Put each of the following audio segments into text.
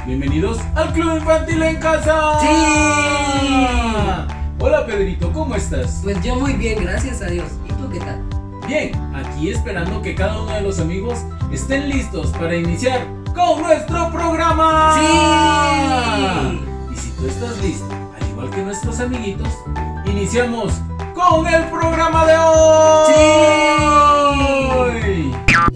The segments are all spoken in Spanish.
bienvenidos al Club Infantil en Casa. ¡Sí! Hola Pedrito, ¿cómo estás? Pues yo muy bien, gracias a Dios. ¿Y tú qué tal? Bien, aquí esperando que cada uno de los amigos estén listos para iniciar con nuestro programa. ¡Sí! Y si tú estás listo, al igual que nuestros amiguitos, iniciamos con el programa de hoy. ¡Sí!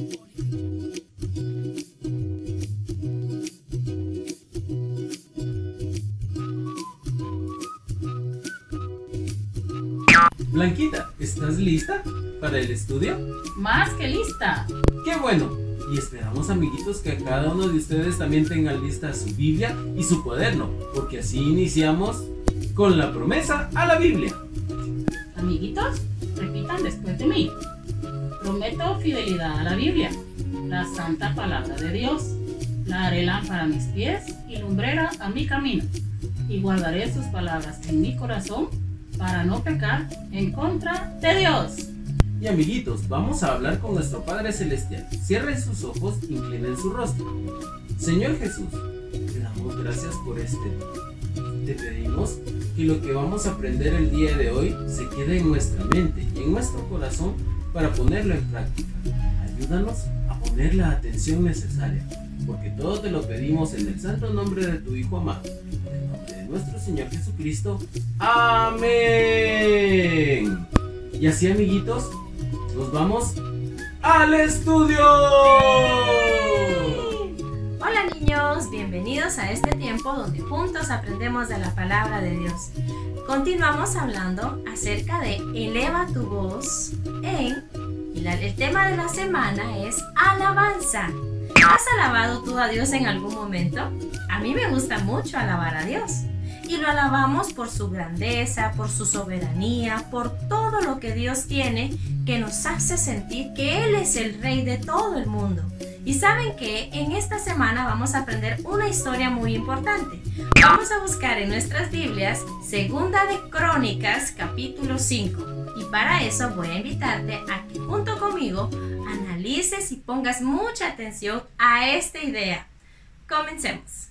Blanquita, ¿estás lista para el estudio? Más que lista. ¡Qué bueno! Y esperamos, amiguitos, que cada uno de ustedes también tenga lista su Biblia y su cuaderno, porque así iniciamos con la promesa a la Biblia. Amiguitos, repitan después de mí. Prometo fidelidad a la Biblia, la santa palabra de Dios. La haré lámpara a mis pies y lumbrera a mi camino. Y guardaré sus palabras en mi corazón para no pecar en contra de Dios. Y amiguitos, vamos a hablar con nuestro Padre Celestial. Cierren sus ojos, inclinen su rostro. Señor Jesús, te damos gracias por este día. Te pedimos que lo que vamos a aprender el día de hoy se quede en nuestra mente y en nuestro corazón para ponerlo en práctica. Ayúdanos a poner la atención necesaria, porque todo te lo pedimos en el santo nombre de tu Hijo amado, en el nombre de nuestro Señor Jesucristo. Amén. Y así, amiguitos, nos vamos al estudio. Hola niños, bienvenidos a este tiempo donde juntos aprendemos de la palabra de Dios. Continuamos hablando acerca de eleva tu voz el tema de la semana es alabanza. ¿Has alabado tú a Dios en algún momento? A mí me gusta mucho alabar a Dios. Y lo alabamos por su grandeza, por su soberanía, por todo lo que Dios tiene que nos hace sentir que Él es el Rey de todo el mundo. Y saben que en esta semana vamos a aprender una historia muy importante. Vamos a buscar en nuestras Biblias Segunda de Crónicas, capítulo 5. Y para eso voy a invitarte a que junto conmigo analices y pongas mucha atención a esta idea. Comencemos.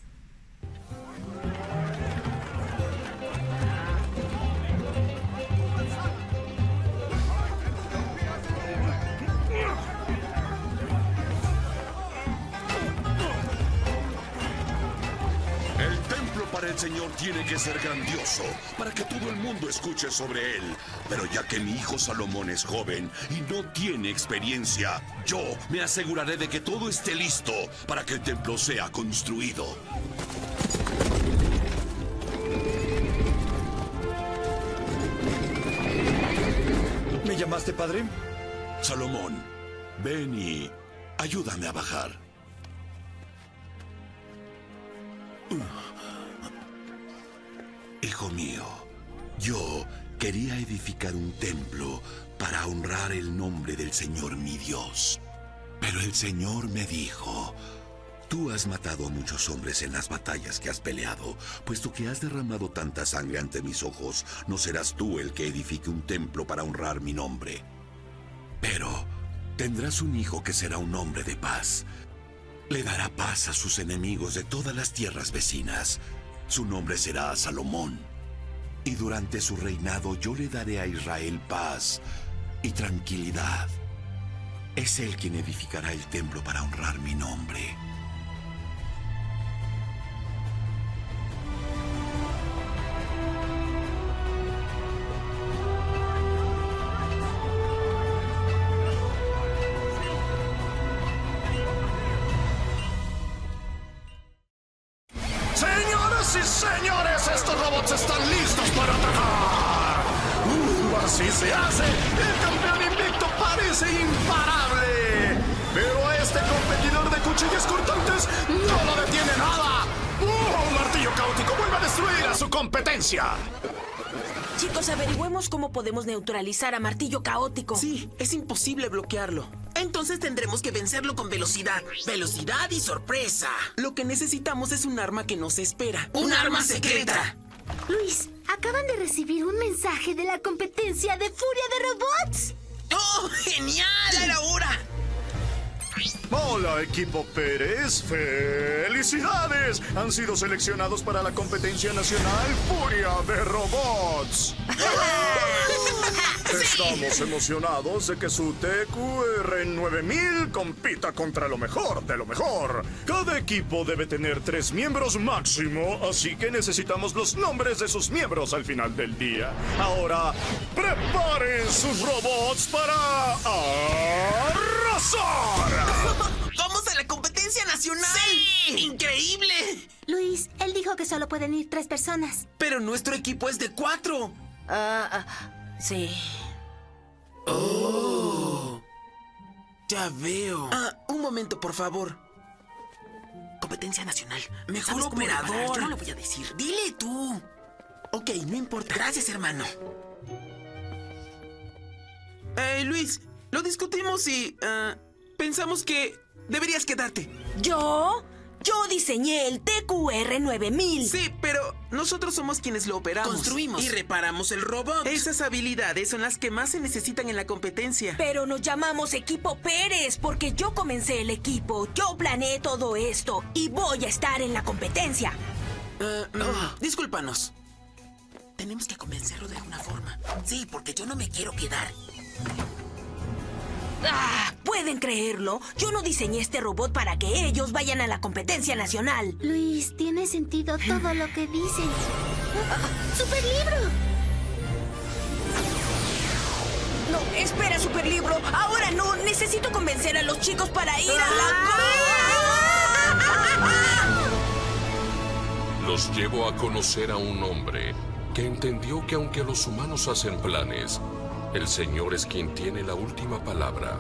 El Señor tiene que ser grandioso para que todo el mundo escuche sobre él. Pero ya que mi hijo Salomón es joven y no tiene experiencia, yo me aseguraré de que todo esté listo para que el templo sea construido. ¿Me llamaste, padre? Salomón, ven y ayúdame a bajar. Hijo mío, yo quería edificar un templo para honrar el nombre del Señor mi Dios. Pero el Señor me dijo: tú has matado a muchos hombres en las batallas que has peleado. Puesto que has derramado tanta sangre ante mis ojos, no serás tú el que edifique un templo para honrar mi nombre. Pero tendrás un hijo que será un hombre de paz. Le dará paz a sus enemigos de todas las tierras vecinas. Su nombre será Salomón. Y durante su reinado yo le daré a Israel paz y tranquilidad. Es él quien edificará el templo para honrar mi nombre. Señoras y señores, estos robots están listos para atacar. Así se hace. El campeón invicto parece imparable. Pero este competidor de cuchillas cortantes no lo detiene nada. Un martillo caótico vuelve a destruir a su competencia. Chicos, averigüemos cómo podemos neutralizar a Martillo Caótico. Sí, es imposible bloquearlo. Entonces tendremos que vencerlo con velocidad. Velocidad y sorpresa. Lo que necesitamos es un arma que nos espera. ¡Un arma secreta! Luis, acaban de recibir un mensaje de la competencia de Furia de Robots. ¡Oh, genial! ¡Ya era hora! Hola, equipo Pérez. ¡Felicidades! Han sido seleccionados para la competencia nacional Furia de Robots. Estamos emocionados de que su TQR 9000 compita contra lo mejor de lo mejor. Cada equipo debe tener 3 miembros máximo, así que necesitamos los nombres de sus miembros al final del día. Ahora, preparen sus robots para arrasar. ¡Vamos a la competencia nacional! ¡Sí! ¡Increíble! Luis, él dijo que solo pueden ir 3 personas. Pero nuestro equipo es de 4. Sí. ¡Oh! Ya veo. Un momento, por favor. Competencia nacional. Mejor operador. Yo no le voy a decir. Dile tú. Ok, no importa. Gracias, hermano. Luis, lo discutimos y pensamos que deberías quedarte. ¿Yo? Yo diseñé el TQR 9000. Sí, pero nosotros somos quienes lo operamos. Construimos. Y reparamos el robot. Esas habilidades son las que más se necesitan en la competencia. Pero nos llamamos Equipo Pérez porque yo comencé el equipo. Yo planeé todo esto y voy a estar en la competencia. Discúlpanos. Tenemos que convencerlo de alguna forma. Sí, porque yo no me quiero quedar. ¿Pueden creerlo? Yo no diseñé este robot para que ellos vayan a la competencia nacional. Luis, tiene sentido todo lo que dicen. ¡Superlibro! No, espera, Superlibro. Ahora no. Necesito convencer a los chicos para ir a la... Los llevo a conocer a un hombre que entendió que aunque los humanos hacen planes, el Señor es quien tiene la última palabra.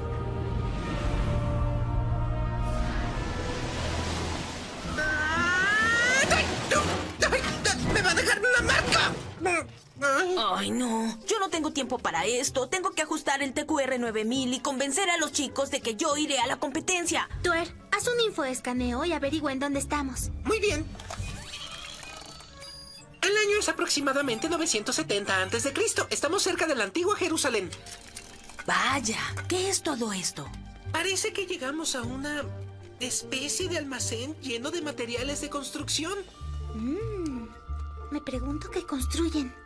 ¡Me va a dejar una marca! Ay, no. Yo no tengo tiempo para esto. Tengo que ajustar el TQR 9000 y convencer a los chicos de que yo iré a la competencia. Tuer, haz un infoescaneo y averigua en dónde estamos. Muy bien. El año es aproximadamente 970 a.C. Estamos cerca de la antigua Jerusalén. Vaya, ¿qué es todo esto? Parece que llegamos a una especie de almacén lleno de materiales de construcción. Me pregunto qué construyen.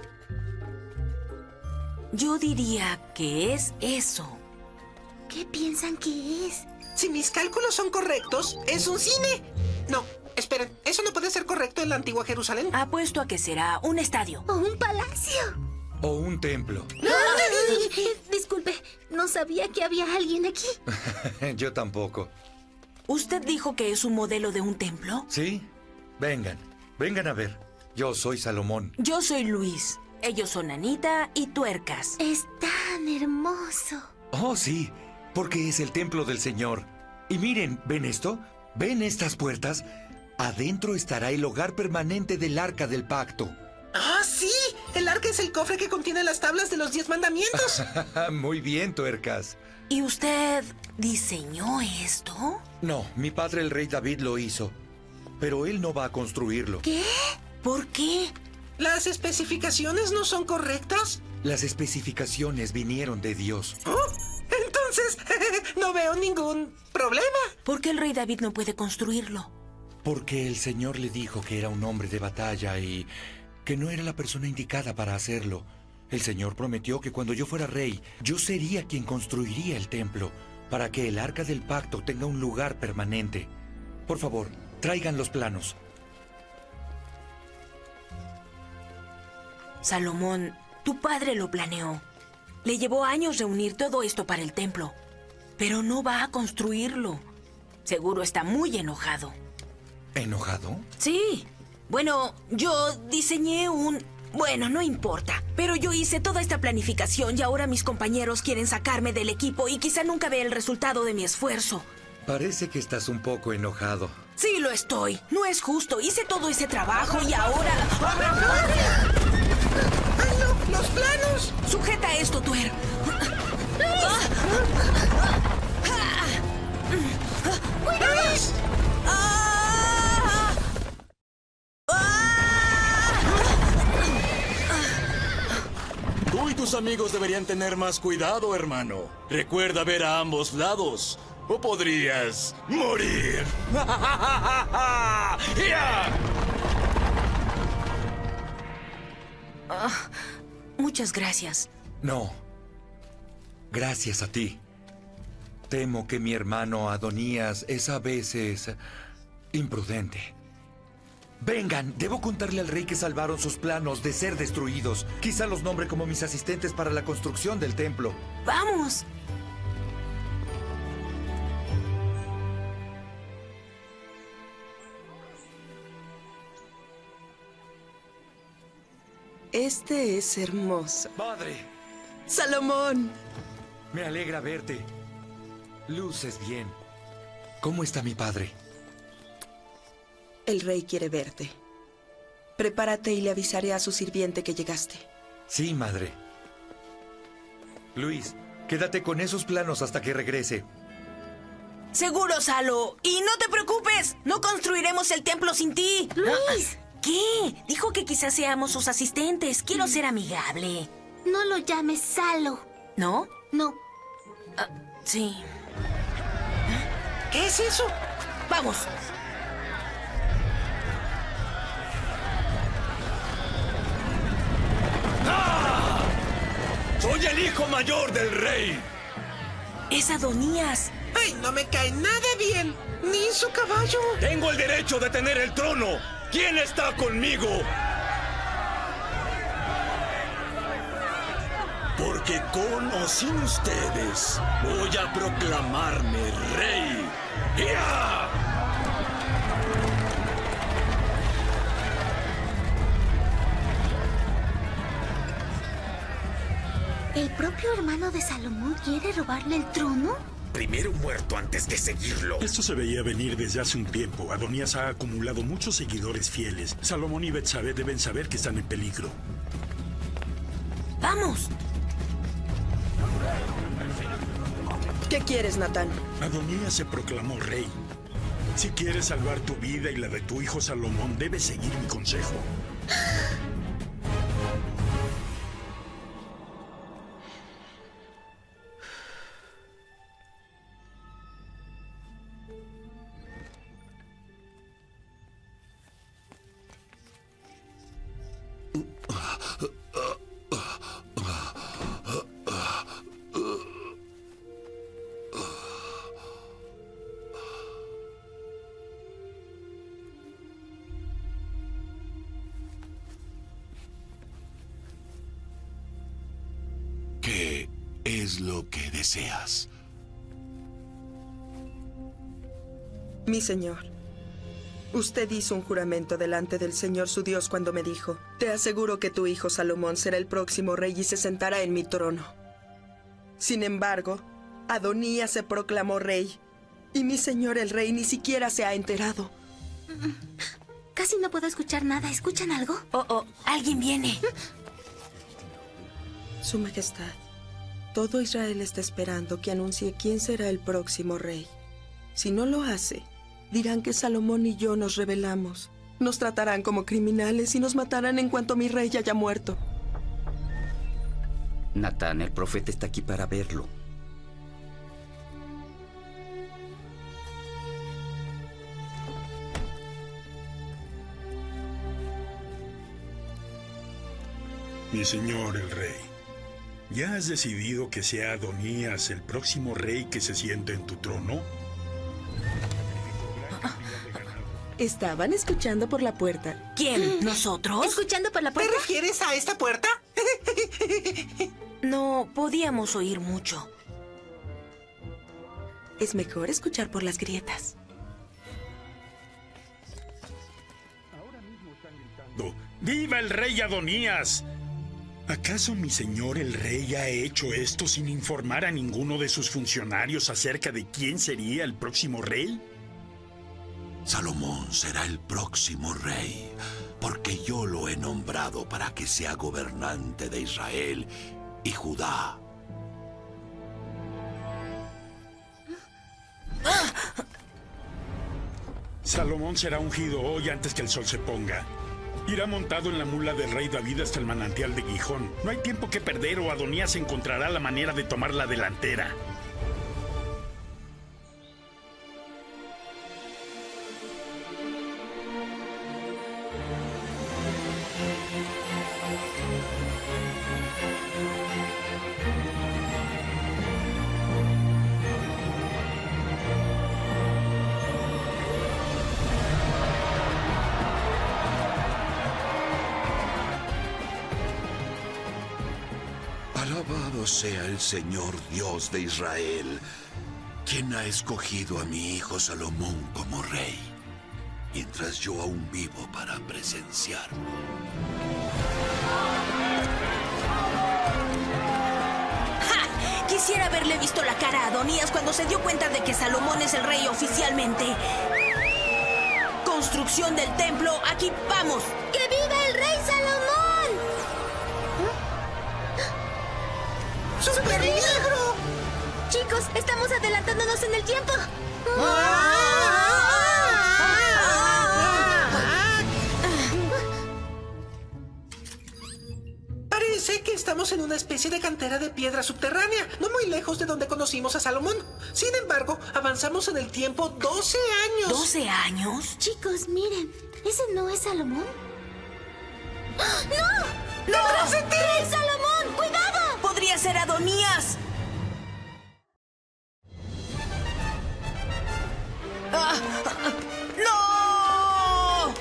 Yo diría que es eso. ¿Qué piensan que es? Si mis cálculos son correctos, ¿es un cine? No, esperen, eso no puede ser correcto en la antigua Jerusalén. Apuesto a que será un estadio. ¿O un palacio? O un templo. Disculpe, no sabía que había alguien aquí. Yo tampoco. ¿Usted dijo que es un modelo de un templo? Sí. Vengan a ver. Yo soy Salomón. Yo soy Luis. Ellos son Anita y Tuercas. Es tan hermoso. Oh, sí, porque es el templo del Señor. Y miren, ¿ven esto? ¿Ven estas puertas? Adentro estará el hogar permanente del Arca del Pacto. ¡Ah, sí! El arca es el cofre que contiene las tablas de los 10 mandamientos. Muy bien, Tuercas. ¿Y usted diseñó esto? No, mi padre el rey David lo hizo. Pero él no va a construirlo. ¿Qué? ¿Por qué? ¿Las especificaciones no son correctas? Las especificaciones vinieron de Dios. Oh, entonces, no veo ningún problema. ¿Por qué el rey David no puede construirlo? Porque el Señor le dijo que era un hombre de batalla y que no era la persona indicada para hacerlo. El Señor prometió que cuando yo fuera rey, yo sería quien construiría el templo para que el Arca del Pacto tenga un lugar permanente. Por favor, traigan los planos. Salomón, tu padre lo planeó. Le llevó años reunir todo esto para el templo, pero no va a construirlo. Seguro está muy enojado. ¿Enojado? Sí. Bueno, yo diseñé un... Bueno, no importa. Pero yo hice toda esta planificación y ahora mis compañeros quieren sacarme del equipo y quizá nunca vea el resultado de mi esfuerzo. Parece que estás un poco enojado. Sí, lo estoy. No es justo. Hice todo ese trabajo y ahora... ¡Ay, no! ¡Los planos! Sujeta esto, Tuer. ¡Cuidado! Tú y tus amigos deberían tener más cuidado, hermano. Recuerda ver a ambos lados. o podrías morir. Muchas gracias. No. Gracias a ti. Temo que mi hermano Adonías es a veces imprudente. Vengan, debo contarle al rey que salvaron sus planos de ser destruidos. Quizá los nombre como mis asistentes para la construcción del templo. ¡Vamos! Este es hermoso. ¡Padre! ¡Salomón! Me alegra verte. Luces bien. ¿Cómo está mi padre? El rey quiere verte. Prepárate y le avisaré a su sirviente que llegaste. Sí, madre. Luis, quédate con esos planos hasta que regrese. Seguro, Salo. Y no te preocupes, no construiremos el templo sin ti. ¡Luis! ¿Qué? Dijo que quizás seamos sus asistentes. Quiero ser amigable. No lo llames Salo. ¿No? No. Sí. ¿Qué es eso? Vamos. ¡Ah! ¡Soy el hijo mayor del rey! Es Adonías. ¡Ay, no me cae nada bien! ¡Ni su caballo! ¡Tengo el derecho de tener el trono! ¿Quién está conmigo? Porque con o sin ustedes voy a proclamarme rey. ¡Ya! ¿El propio hermano de Salomón quiere robarle el trono? Primero muerto antes de seguirlo. Esto se veía venir desde hace un tiempo. Adonías ha acumulado muchos seguidores fieles. Salomón y Betsabé deben saber que están en peligro. ¡Vamos! ¿Qué quieres, Natán? Adonías se proclamó rey. Si quieres salvar tu vida y la de tu hijo Salomón, debes seguir mi consejo. ¿Qué es lo que deseas? Mi señor, usted hizo un juramento delante del Señor su Dios cuando me dijo: te aseguro que tu hijo Salomón será el próximo rey y se sentará en mi trono. Sin embargo, Adonías se proclamó rey y mi señor el rey ni siquiera se ha enterado. Casi no puedo escuchar nada. ¿Escuchan algo? Oh, alguien viene. Su Majestad, todo Israel está esperando que anuncie quién será el próximo rey. Si no lo hace, dirán que Salomón y yo nos rebelamos. Nos tratarán como criminales y nos matarán en cuanto mi rey haya muerto. Natán, el profeta está aquí para verlo. Mi señor el rey, ¿ya has decidido que sea Adonías el próximo rey que se siente en tu trono? Estaban escuchando por la puerta. ¿Quién? ¿Nosotros? ¿Escuchando por la puerta? ¿Te refieres a esta puerta? No, podíamos oír mucho. Es mejor escuchar por las grietas. ¡Viva el rey Adonías! ¿Acaso mi señor el rey ha hecho esto sin informar a ninguno de sus funcionarios acerca de quién sería el próximo rey? Salomón será el próximo rey, porque yo lo he nombrado para que sea gobernante de Israel y Judá. Salomón será ungido hoy antes que el sol se ponga. Irá montado en la mula del rey David hasta el manantial de Gijón. No hay tiempo que perder o Adonías encontrará la manera de tomar la delantera. Bendito sea el Señor Dios de Israel, quien ha escogido a mi hijo Salomón como rey, mientras yo aún vivo para presenciarlo. ¡Ja! Quisiera haberle visto la cara a Adonías cuando se dio cuenta de que Salomón es el rey oficialmente. Construcción del templo, aquí vamos. ¡Que viva el rey Salomón! ¡Super milagro! Chicos, estamos adelantándonos en el tiempo. Parece que estamos en una especie de cantera de piedra subterránea, no muy lejos de donde conocimos a Salomón. Sin embargo, avanzamos en el tiempo 12 años. ¿12 años? Chicos, miren. ¿Ese no es Salomón? ¡No! ¡Detrás de ti! ¡Rey Salomón! ¡Cuidado! ¡Podría ser Adonías! ¡No!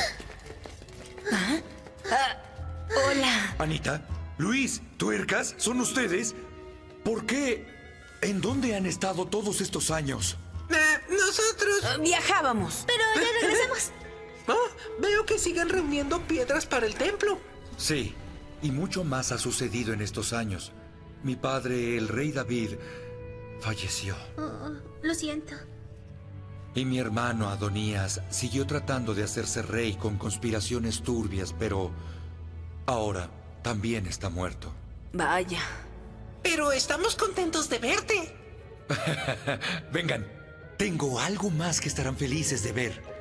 Hola. Anita, Luis, Tuercas, ¿son ustedes? ¿Por qué? ¿En dónde han estado todos estos años? Nosotros... viajábamos. Pero ya regresamos. Oh, veo que siguen reuniendo piedras para el templo. Sí, y mucho más ha sucedido en estos años. Mi padre, el rey David, falleció. Lo siento. Y mi hermano Adonías siguió tratando de hacerse rey con conspiraciones turbias, pero ahora también está muerto. Vaya. Pero estamos contentos de verte. Vengan, tengo algo más que estarán felices de ver.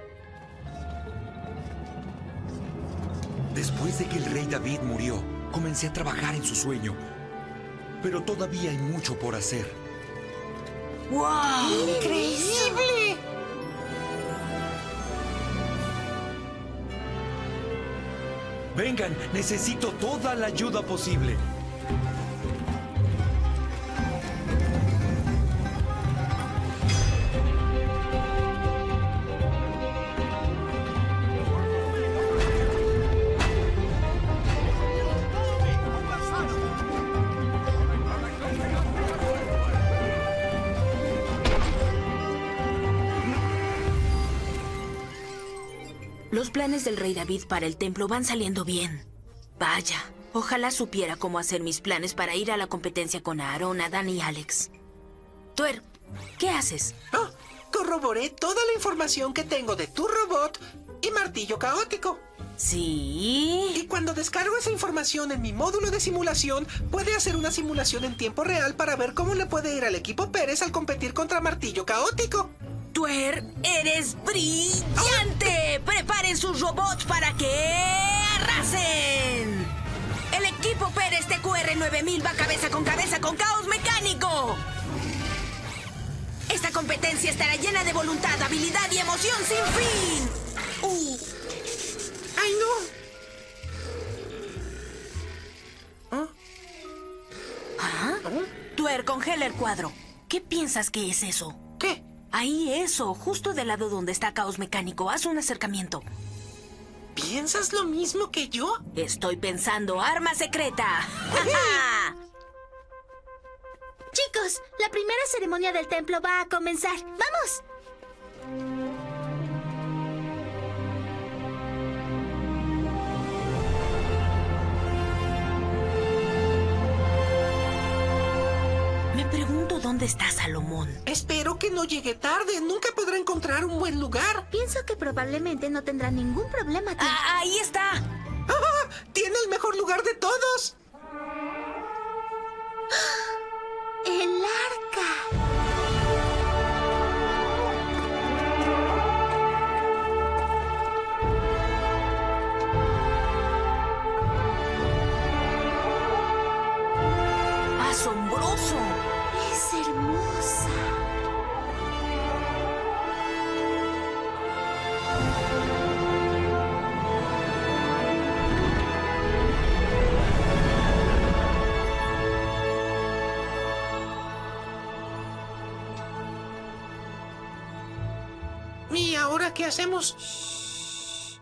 Después de que el rey David murió, comencé a trabajar en su sueño. Pero todavía hay mucho por hacer. ¡Wow! ¡Increíble! Vengan, necesito toda la ayuda posible. Los planes del rey David para el templo van saliendo bien. Vaya, ojalá supiera cómo hacer mis planes para ir a la competencia con Aarón, Adán y Alex. Tuer, ¿qué haces? Oh, corroboré toda la información que tengo de tu robot y martillo caótico. ¿Sí? Y cuando descargo esa información en mi módulo de simulación, puede hacer una simulación en tiempo real para ver cómo le puede ir al equipo Pérez al competir contra martillo caótico. Tuer, eres brillante. Preparen sus robots para que arrasen. El equipo Pérez TQR 9000 va cabeza con caos mecánico. Esta competencia estará llena de voluntad, habilidad y emoción sin fin. ¡Ay, no! ¿Ah? Tuer, congela el cuadro. ¿Qué piensas que es eso? ¿Qué? Ahí eso, justo del lado donde está caos mecánico. Haz un acercamiento. ¿Piensas lo mismo que yo? Estoy pensando arma secreta. Chicos, la primera ceremonia del templo va a comenzar. ¡Vamos! Me pregunto dónde está Salomón. Espero que no llegue tarde. Nunca podrá encontrar un buen lugar. Pienso que probablemente no tendrá ningún problema. Ahí está. ¡Ah! ¡Tiene el mejor lugar de todos! ¡El arca! ¡Asombroso! ¡Es hermosa! ¿Y ahora qué hacemos?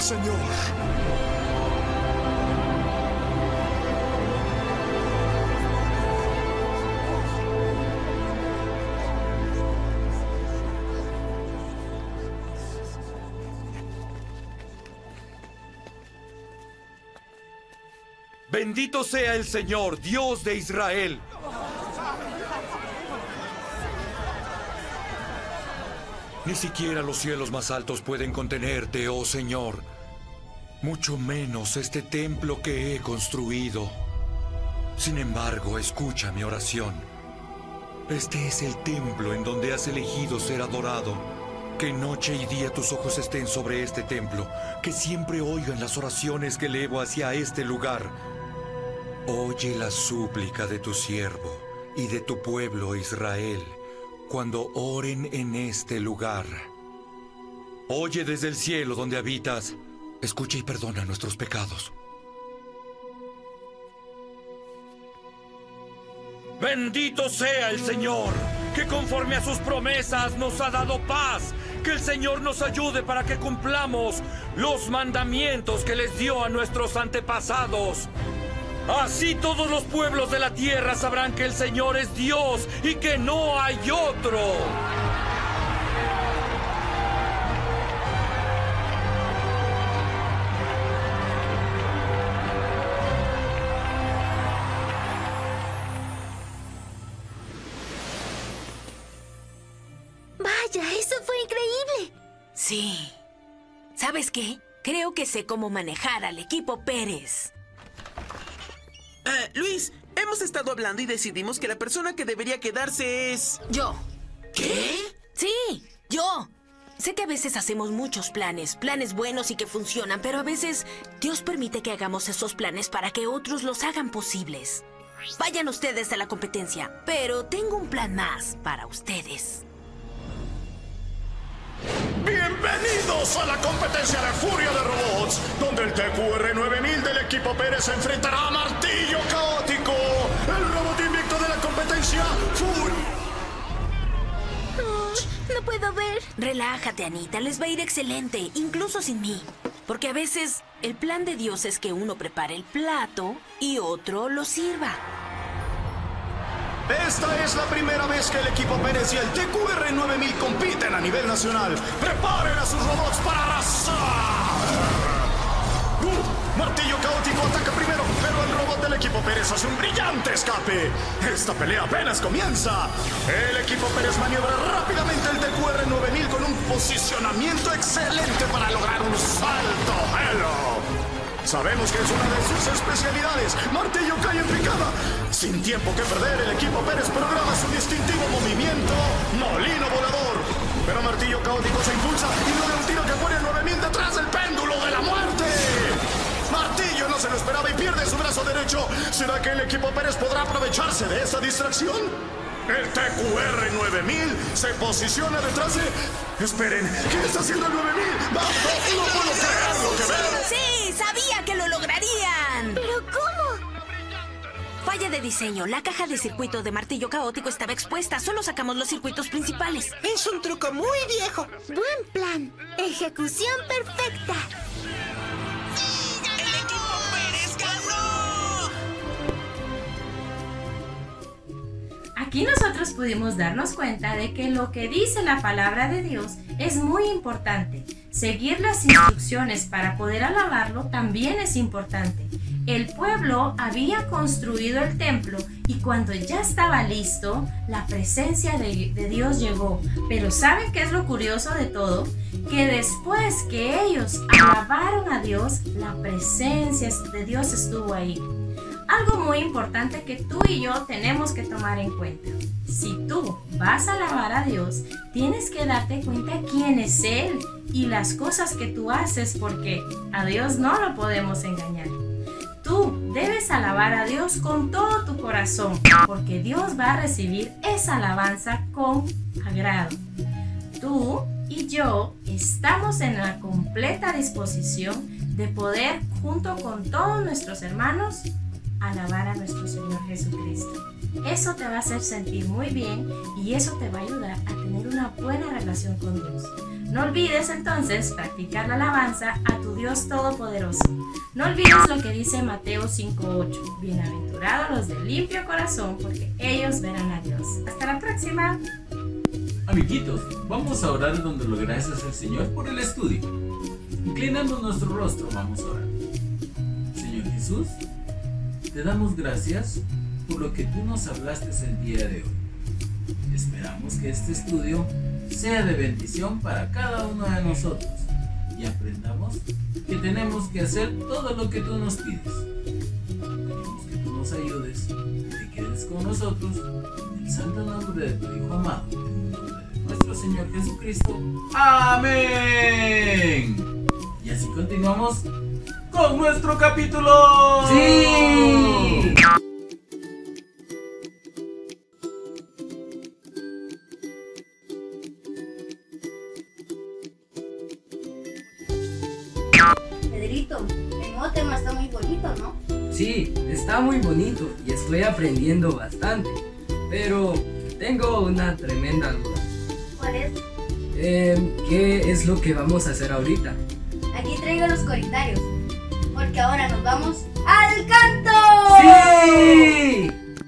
Señor. Bendito sea el Señor, Dios de Israel. Ni siquiera los cielos más altos pueden contenerte, oh Señor. Mucho menos este templo que he construido. Sin embargo, escucha mi oración. Este es el templo en donde has elegido ser adorado. Que noche y día tus ojos estén sobre este templo. Que siempre oigan las oraciones que elevo hacia este lugar. Oye la súplica de tu siervo y de tu pueblo Israel cuando oren en este lugar. Oye desde el cielo donde habitas. Escucha y perdona nuestros pecados. Bendito sea el Señor, que conforme a sus promesas nos ha dado paz. Que el Señor nos ayude para que cumplamos los mandamientos que les dio a nuestros antepasados. Así todos los pueblos de la tierra sabrán que el Señor es Dios y que no hay otro. Vaya, eso fue increíble. Sí. ¿Sabes qué? Creo que sé cómo manejar al equipo Pérez. Luis, hemos estado hablando y decidimos que la persona que debería quedarse es... Yo. ¿Qué? Sí, yo. Sé que a veces hacemos muchos planes buenos y que funcionan, pero a veces Dios permite que hagamos esos planes para que otros los hagan posibles. Vayan ustedes a la competencia, pero tengo un plan más para ustedes. Bienvenidos a la competencia de Furia de Robots, donde el TQR 9000 del equipo Pérez se enfrentará a Martillo Caótico, el robot invicto de la competencia Furia. No puedo ver. Relájate, Anita, les va a ir excelente, incluso sin mí. Porque a veces el plan de Dios es que uno prepare el plato y otro lo sirva. Esta es la primera vez que el equipo Pérez y el TQR 9000 compiten a nivel nacional. ¡Preparen a sus robots para arrasar! Martillo Caótico ataca primero, pero el robot del equipo Pérez hace un brillante escape. Esta pelea apenas comienza. El equipo Pérez maniobra rápidamente el TQR 9000 con un posicionamiento excelente para lograr un salto hello. Sabemos que es una de sus especialidades. Martillo cae en picada. Sin tiempo que perder, el equipo Pérez programa su distintivo movimiento molino volador. Pero Martillo Caótico se impulsa y logra un tiro que pone a 9000 detrás del péndulo de la muerte. Martillo no se lo esperaba y pierde su brazo derecho. ¿Será que el equipo Pérez podrá aprovecharse de esta distracción? El TQR 9000 se posiciona detrás de... Esperen, ¿qué está haciendo el 9000? ¡No puedo creer lo que veo! ¡Sí! ¡Sabía que lo lograrían! ¿Pero cómo? Falla de diseño. La caja de circuito de Martillo Caótico estaba expuesta. Solo sacamos los circuitos principales. Es un truco muy viejo. Buen plan. Ejecución perfecta. ¡El equipo Pérez ganó! Aquí nosotros pudimos darnos cuenta de que lo que dice la palabra de Dios es muy importante. Seguir las instrucciones para poder alabarlo también es importante. El pueblo había construido el templo y cuando ya estaba listo, la presencia de Dios llegó. Pero ¿saben qué es lo curioso de todo? Que después que ellos alabaron a Dios, la presencia de Dios estuvo ahí. Algo muy importante que tú y yo tenemos que tomar en cuenta. Si tú vas a alabar a Dios, tienes que darte cuenta quién es Él y las cosas que tú haces, porque a Dios no lo podemos engañar. Tú debes alabar a Dios con todo tu corazón, porque Dios va a recibir esa alabanza con agrado. Tú y yo estamos en la completa disposición de poder, junto con todos nuestros hermanos, alabar a nuestro Señor Jesucristo. Eso te va a hacer sentir muy bien y eso te va a ayudar a tener una buena relación con Dios. No olvides entonces practicar la alabanza a tu Dios Todopoderoso. No olvides lo que dice Mateo 5:8. Bienaventurados los de limpio corazón, porque ellos verán a Dios. Hasta la próxima. Amiguitos, vamos a orar dándole gracias al Señor por el estudio. Inclinando nuestro rostro, vamos a orar. Señor Jesús, te damos gracias por lo que tú nos hablaste el día de hoy. Esperamos que este estudio sea de bendición para cada uno de nosotros y aprendamos que tenemos que hacer todo lo que tú nos pides. Pedimos que tú nos ayudes, que te quedes con nosotros, en el santo nombre de tu Hijo amado, en el nombre de nuestro Señor Jesucristo. ¡Amén! Y así continuamos con nuestro capítulo. ¡Sí! Pedrito, el nuevo tema está muy bonito, ¿no? Sí, está muy bonito y estoy aprendiendo bastante. Pero tengo una tremenda duda. ¿Cuál es? ¿Qué es lo que vamos a hacer ahorita? Aquí traigo los coritarios, porque ahora nos vamos al canto. ¡Sí!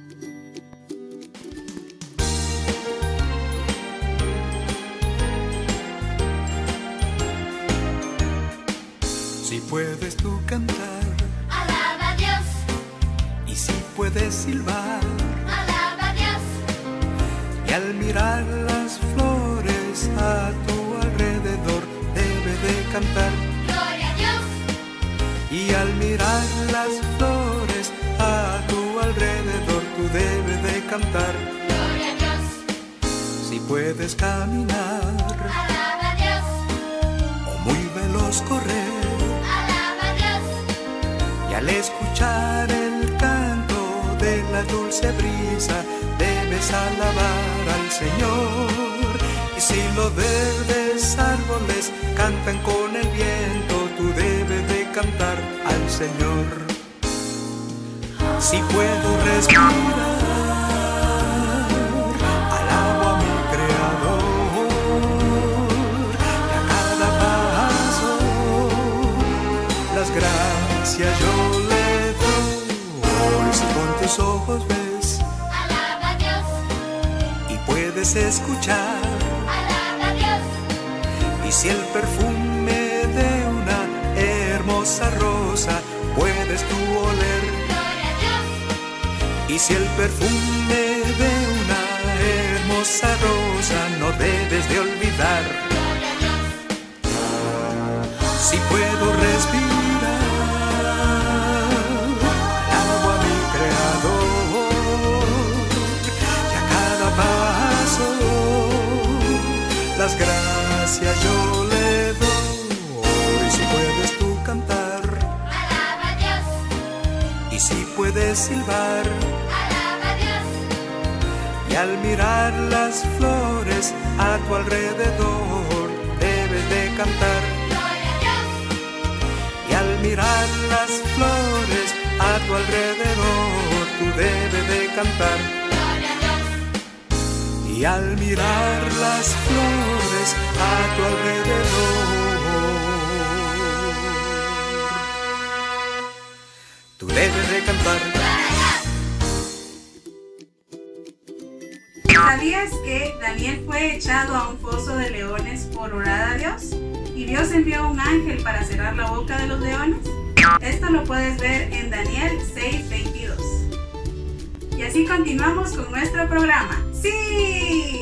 Si puedes tú cantar, Alaba a Dios. y si puedes silbar, Alaba a Dios. y al mirar las flores a tu alrededor debe de cantar. Gloria a Dios. Y al mirar las flores a tu alrededor tú debes de cantar. Gloria a Dios. Si puedes caminar Alaba a Dios. o muy veloz correr, Alaba a Dios. y al escuchar el canto de la dulce brisa debes alabar al Señor. Y si los verdes árboles cantan con el viento, tú debes de cantar al Señor. Si puedo respirar, alabo a mi Creador. Y a cada paso las gracias yo le doy. Si con tus ojos ves, Alaba a Dios. y puedes escuchar, Alaba a Dios. y si el perfume de una hermosa rosa puedes tú oler, Gloria a Dios. y si el perfume de una hermosa rosa no debes de olvidar. Gloria a Dios. Si puedo respirar, alabo a mi Creador, y a cada paso las gracias yo le doy. Si puedes tú cantar, Alaba a Dios. y si puedes silbar, Alaba a Dios. y al mirar las flores a tu alrededor debes de cantar. Gloria a Dios. Y al mirar las flores a tu alrededor tú debes de cantar. Gloria a Dios. Y al mirar las flores a tu alrededor tú debes de cantar. ¿Sabías que Daniel fue echado a un foso de leones por orar a Dios? ¿Y Dios envió un ángel para cerrar la boca de los leones? Esto lo puedes ver en Daniel 6:22. Y así continuamos con nuestro programa. ¡Sí!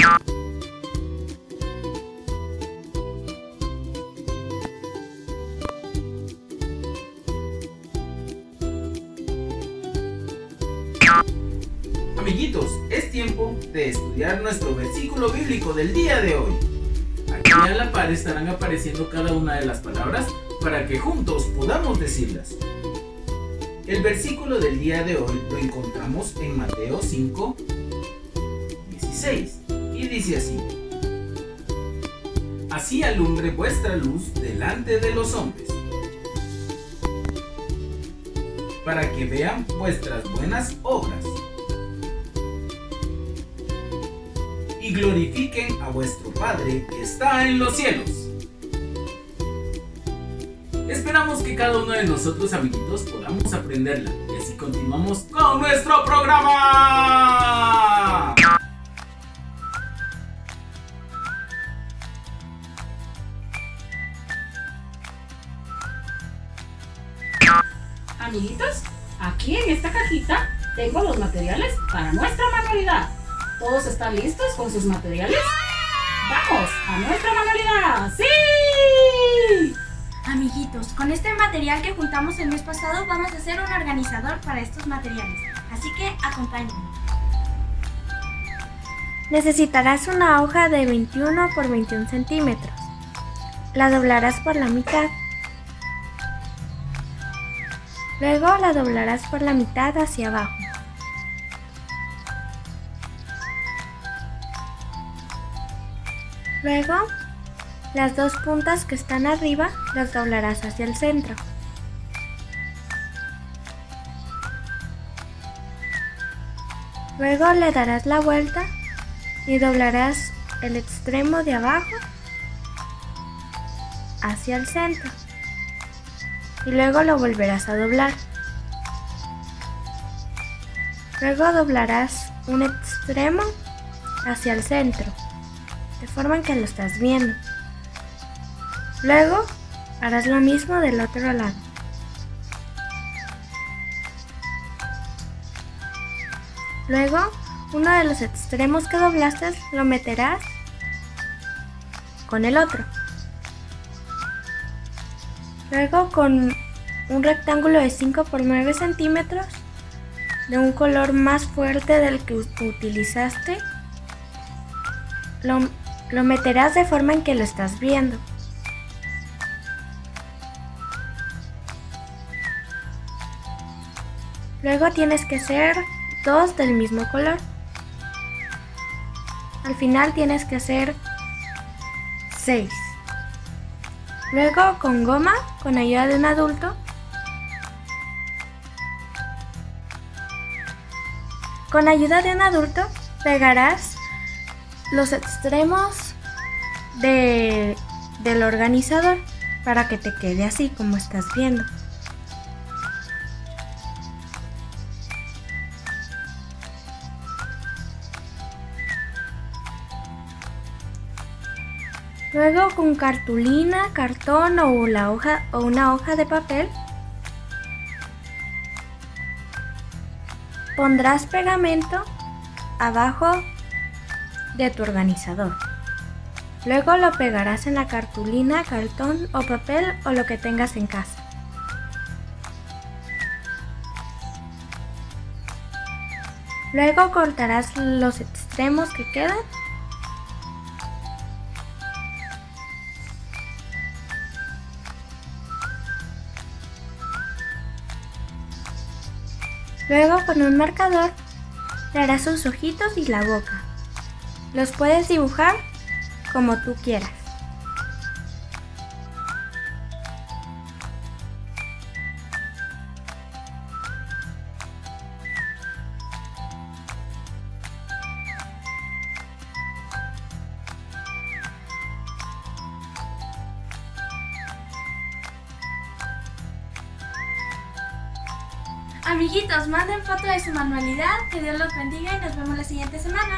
Amiguitos, es tiempo de estudiar nuestro versículo bíblico del día de hoy. Aquí a la par estarán apareciendo cada una de las palabras para que juntos podamos decirlas. El versículo del día de hoy lo encontramos en Mateo 5:16 y dice así: Así alumbre vuestra luz delante de los hombres, para que vean vuestras buenas obras y y glorifiquen a vuestro Padre que está en los cielos. Esperamos que cada uno de nosotros, amiguitos, podamos aprenderla y así continuamos con nuestro programa. Amiguitos, aquí en esta cajita tengo los materiales para nuestra manualidad. ¿Todos están listos con sus materiales? ¡Vamos a nuestra manualidad! ¡Sí! Amiguitos, con este material que juntamos el mes pasado vamos a hacer un organizador para estos materiales. Así que acompáñenme. Necesitarás una hoja de 21 por 21 centímetros. La doblarás por la mitad. Luego la doblarás por la mitad hacia abajo. Luego, las dos puntas que están arriba las doblarás hacia el centro. Luego le darás la vuelta y doblarás el extremo de abajo hacia el centro. Y luego lo volverás a doblar. Luego doblarás un extremo hacia el centro, de forma en que lo estás viendo. Luego harás lo mismo del otro lado. Luego, uno de los extremos que doblaste lo meterás con el otro. Luego, con un rectángulo de 5 por 9 centímetros de un color más fuerte del que utilizaste, lo meterás de forma en que lo estás viendo. Luego tienes que hacer dos del mismo color. Al final tienes que hacer 6. Luego con goma, con ayuda de un adulto, pegarás los extremos del organizador para que te quede así como estás viendo. Luego con cartulina, cartón o una hoja de papel pondrás pegamento abajo de tu organizador. Luego lo pegarás en la cartulina, cartón o papel o lo que tengas en casa. Luego cortarás los extremos que quedan . Luego con un marcador le harás sus ojitos y la boca. Los puedes dibujar como tú quieras. Amiguitos, manden foto de su manualidad, que Dios los bendiga y nos vemos la siguiente semana.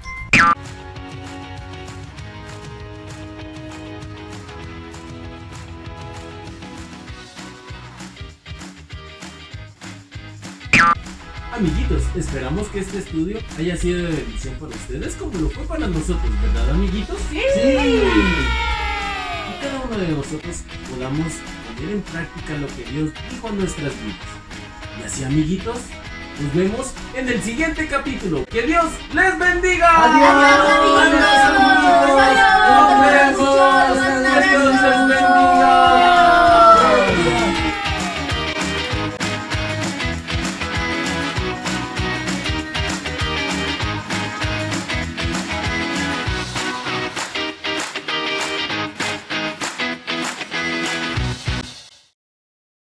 Amiguitos, esperamos que este estudio haya sido de bendición para ustedes como lo fue para nosotros, ¿verdad, amiguitos? ¡Sí! Y cada uno de nosotros podamos poner en práctica lo que Dios dijo en nuestras vidas. Y así, amiguitos, nos vemos en el siguiente capítulo. ¡Que Dios les bendiga! ¡Adiós! ¡Adiós, amiguitos!